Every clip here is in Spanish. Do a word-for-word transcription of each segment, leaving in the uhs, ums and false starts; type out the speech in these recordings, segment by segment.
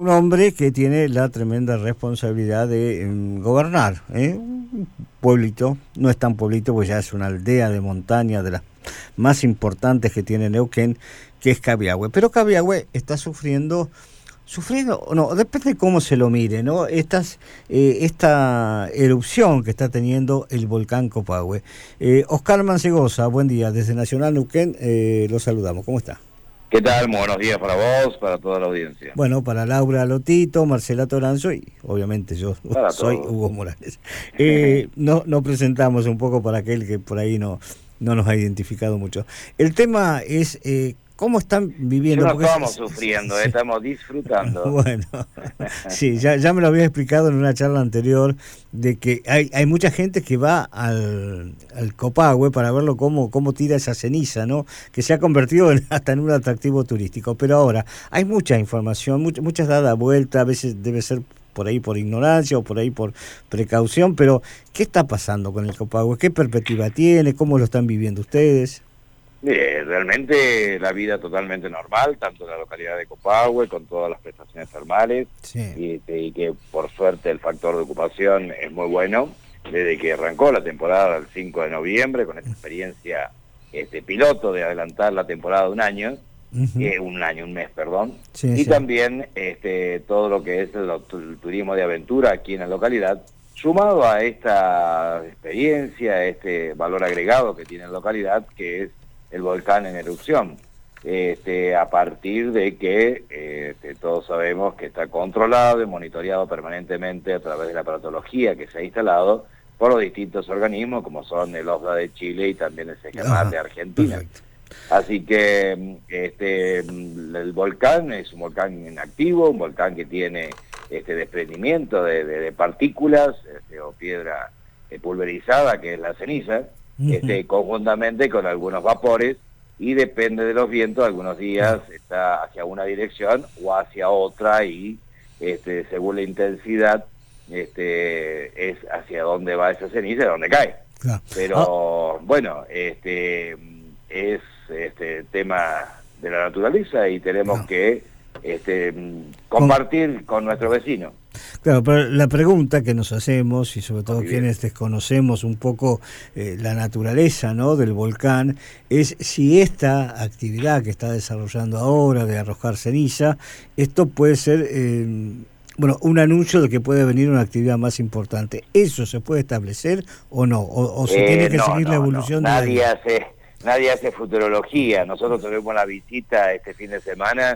Un hombre que tiene la tremenda responsabilidad de eh, gobernar, ¿eh? Un pueblito, no es tan pueblito, pues ya es una aldea de montaña de las más importantes que tiene Neuquén, que es Cabiahue. Pero Cabiahue está sufriendo, sufriendo, no, depende de cómo se lo mire, ¿no? Estas, eh, esta erupción que está teniendo el volcán Copahue. Eh, Oscar Mancegosa, buen día, desde Nacional Neuquén, eh, lo saludamos, ¿cómo está? ¿Qué tal? Muy buenos días para vos, para toda la audiencia. Bueno, para Laura Lotito, Marcela Toranzo y obviamente yo para soy todos. Hugo Morales. Eh, no, nos presentamos un poco para aquel que por ahí no, no nos ha identificado mucho. El tema es eh, cómo están viviendo. No porque estamos es, sufriendo, sí. estamos disfrutando. Bueno, sí, ya, ya me lo había explicado en una charla anterior, de que hay, hay mucha gente que va al, al Copahue para verlo cómo, cómo tira esa ceniza, ¿no? Que se ha convertido en, hasta en un atractivo turístico. Pero ahora hay mucha información, much, muchas dadas vuelta, a veces debe ser por ahí por ignorancia o por ahí por precaución, pero ¿qué está pasando con el Copahue? ¿Qué perspectiva tiene? ¿Cómo lo están viviendo ustedes? Mire, realmente la vida totalmente normal, tanto en la localidad de Copahue, con todas las prestaciones termales, sí. y, y que por suerte el factor de ocupación es muy bueno, desde que arrancó la temporada el cinco de noviembre, con esta experiencia este, piloto de adelantar la temporada de un año, uh-huh. eh, un año, un mes, perdón, sí, y sí. también este, todo lo que es el, el turismo de aventura aquí en la localidad, sumado a esta experiencia, a este valor agregado que tiene la localidad, que es el volcán en erupción, este, a partir de que este, todos sabemos que está controlado y monitoreado permanentemente a través de la aparatología que se ha instalado por los distintos organismos, como son el OSDA de Chile y también el SEGEMAT de Argentina. Perfecto. Así que este, el volcán es un volcán inactivo, un volcán que tiene este desprendimiento de, de, de partículas este, o piedra eh, pulverizada, que es la ceniza, Este, conjuntamente con algunos vapores, y depende de los vientos, algunos días está hacia una dirección o hacia otra, y este, según la intensidad este, es hacia dónde va esa ceniza y dónde cae. Claro. Pero oh. bueno, este es este tema de la naturaleza y tenemos no. que este, compartir con, con nuestro vecino. Claro, pero la pregunta que nos hacemos, y sobre todo quienes desconocemos un poco eh, la naturaleza, ¿no?, del volcán, es si esta actividad que está desarrollando ahora de arrojar ceniza, esto puede ser eh, bueno, un anuncio de que puede venir una actividad más importante. ¿Eso se puede establecer o no? ¿O, o se eh, tiene que no, seguir no, la evolución? No. de Nadie la... hace nadie hace futurología. Nosotros tuvimos la visita este fin de semana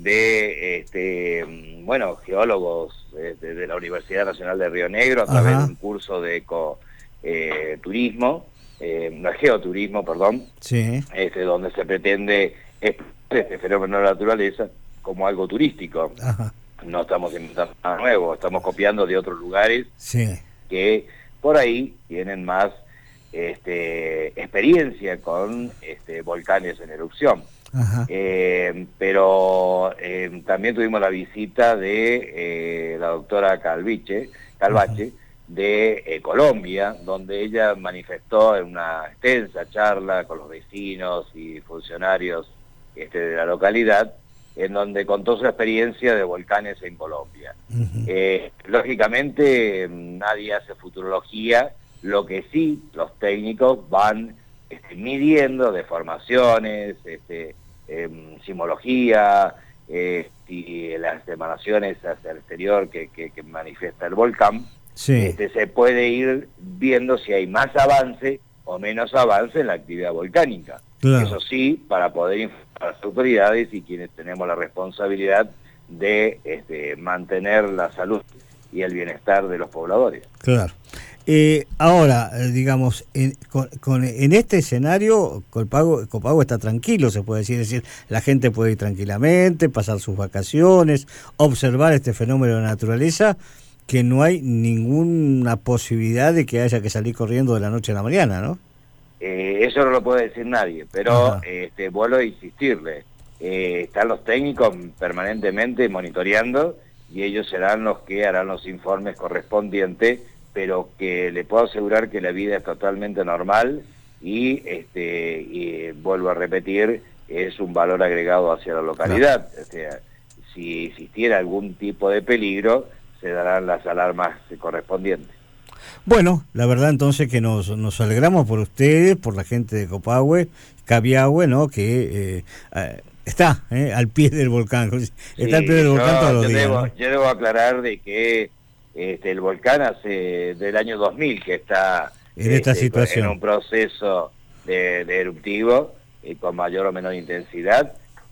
de este bueno geólogos este, de la Universidad Nacional de Río Negro a través Ajá. de un curso de eco eh, turismo, eh, no, geoturismo, perdón, sí. este, donde se pretende explorar este fenómeno de la naturaleza como algo turístico. Ajá. No estamos inventando nada nuevo, estamos copiando de otros lugares sí. que por ahí tienen más este, experiencia con este, volcanes en erupción. Eh, pero eh, también tuvimos la visita de eh, la doctora Calviche, Calvache Ajá. de eh, Colombia, donde ella manifestó en una extensa charla con los vecinos y funcionarios este, de la localidad, en donde contó su experiencia de volcanes en Colombia. Uh-huh. Eh, lógicamente nadie hace futurología, lo que sí los técnicos van este, midiendo deformaciones, este, eh, sismología eh, y las emanaciones hacia el exterior que, que, que manifiesta el volcán, sí. este, se puede ir viendo si hay más avance o menos avance en la actividad volcánica. Claro. Eso sí, para poder informar a las autoridades y quienes tenemos la responsabilidad de este, mantener la salud y el bienestar de los pobladores. Claro. Eh, ahora, eh, digamos, en, con, con, en este escenario, Copahue, Copahue está tranquilo, se puede decir, es decir, la gente puede ir tranquilamente, pasar sus vacaciones, observar este fenómeno de la naturaleza, que no hay ninguna posibilidad de que haya que salir corriendo de la noche a la mañana, ¿no? Eh, eso no lo puede decir nadie, pero este, vuelvo a insistirle, eh, están los técnicos permanentemente monitoreando y ellos serán los que harán los informes correspondientes, pero que le puedo asegurar que la vida es totalmente normal y, este, y vuelvo a repetir, es un valor agregado hacia la localidad. Claro. O sea, si existiera algún tipo de peligro, se darán las alarmas correspondientes. Bueno, la verdad entonces que nos, nos alegramos por ustedes, por la gente de Copahue, Cabiahue, ¿no? Que eh, eh, está eh, al pie del volcán, está Sí, al pie del yo, volcán todos los yo días. Debo, ¿no? Yo debo aclarar de que este, el volcán hace del año dos mil que está En esta este, situación. en un proceso de, de eruptivo eh, con mayor o menor intensidad.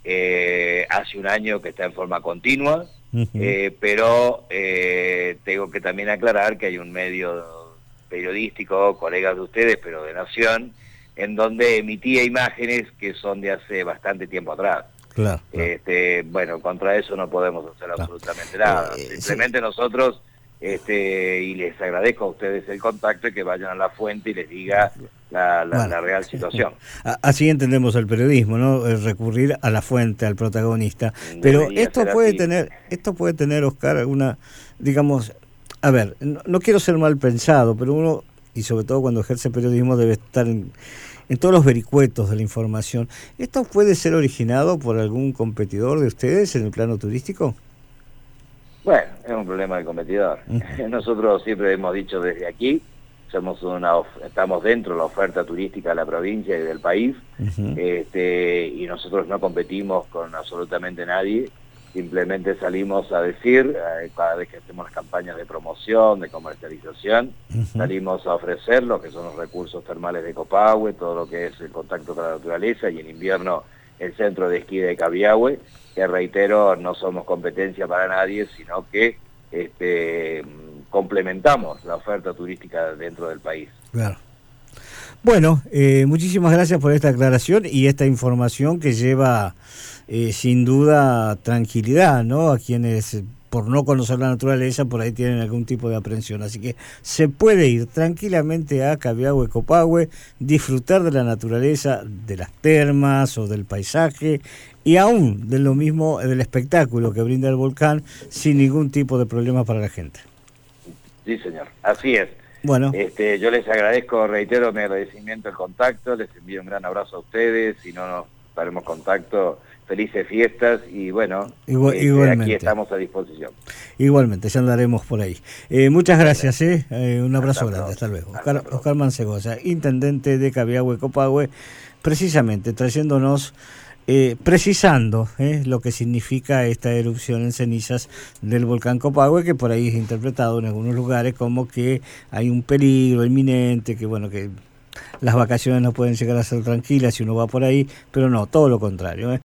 Eh, hace un año que está en forma continua, uh-huh. eh, pero eh, tengo que también aclarar que hay un medio periodístico, colegas de ustedes, pero de Nación, en donde emitía imágenes que son de hace bastante tiempo atrás. Claro, claro. Este, bueno, contra eso no podemos hacer claro. absolutamente nada. Eh, Simplemente sí. nosotros, este, y les agradezco a ustedes el contacto y que vayan a la fuente y les diga la, la, bueno, la real situación. Así entendemos el periodismo, ¿no? El recurrir a la fuente, al protagonista. Pero Debería esto puede así. tener, esto puede tener, Oscar, alguna, digamos, a ver, no, no quiero ser mal pensado, pero uno, y sobre todo cuando ejerce periodismo, debe estar en, en todos los vericuetos de la información. ¿Esto puede ser originado por algún competidor de ustedes en el plano turístico? Bueno, es un problema del competidor. Uh-huh. Nosotros siempre hemos dicho desde aquí, somos una estamos dentro de la oferta turística de la provincia y del país, uh-huh. este, y nosotros no competimos con absolutamente nadie, simplemente salimos a decir, eh, cada vez que hacemos las campañas de promoción, de comercialización, uh-huh. salimos a ofrecer lo que son los recursos termales de Copahue, todo lo que es el contacto con la naturaleza, y en invierno el centro de esquí de Cabiahue, que reitero, no somos competencia para nadie, sino que este, complementamos la oferta turística dentro del país. Claro. Bueno, eh, muchísimas gracias por esta aclaración y esta información que lleva eh, sin duda tranquilidad, ¿no? A quienes por no conocer la naturaleza por ahí tienen algún tipo de aprensión, así que se puede ir tranquilamente a Cabiahue, Copahue, disfrutar de la naturaleza, de las termas o del paisaje y aún de lo mismo del espectáculo que brinda el volcán sin ningún tipo de problema para la gente. Sí, señor, así es. Bueno, este, yo les agradezco, reitero mi agradecimiento al contacto, les envío un gran abrazo a ustedes, si no nos estaremos contacto, felices fiestas y bueno, Igual, este, igualmente. Aquí estamos a disposición. Igualmente, ya andaremos por ahí. Eh, muchas gracias, eh. Eh, un abrazo grande, hasta luego. Oscar, Oscar Mansegosa, intendente de Cabiahue, Copahue, precisamente trayéndonos, eh, precisando eh, lo que significa esta erupción en cenizas del volcán Copahue, que por ahí es interpretado en algunos lugares como que hay un peligro inminente, que bueno, que las vacaciones no pueden llegar a ser tranquilas si uno va por ahí, pero no, todo lo contrario, ¿eh?